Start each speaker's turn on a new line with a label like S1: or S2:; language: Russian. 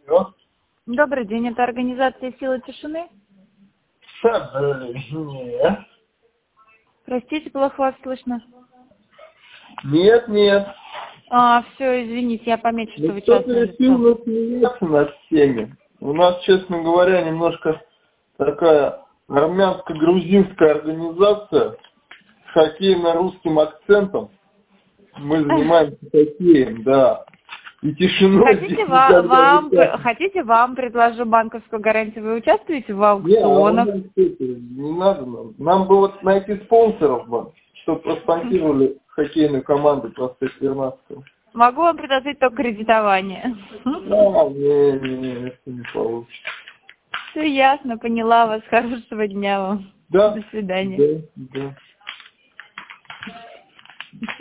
S1: Алло.
S2: Добрый день, это организация «Сила тишины».
S1: Нет.
S2: Простите, плохо вас слышно.
S1: Нет.
S2: Все, извините, я помечу, что вы
S1: Кто-то
S2: частное
S1: решил
S2: лицо.
S1: насмеяться над всеми. У нас, честно говоря, немножко такая армянско-грузинская организация с хоккейно-русским акцентом. Мы занимаемся хоккеем, да. И тишиной здесь никогда не пахнет.
S2: Хотите, вам предложу банковскую гарантию? Вы участвуете в аукционах?
S1: Не надо нам. Нам бы вот найти спонсоров, чтобы проспонсировали хоккейную команду «Проспект Вернадского».
S2: Могу вам предложить только кредитование.
S1: Не, это не получится.
S2: Все ясно, поняла вас. Хорошего дня вам.
S1: Да.
S2: До свидания.
S1: Да.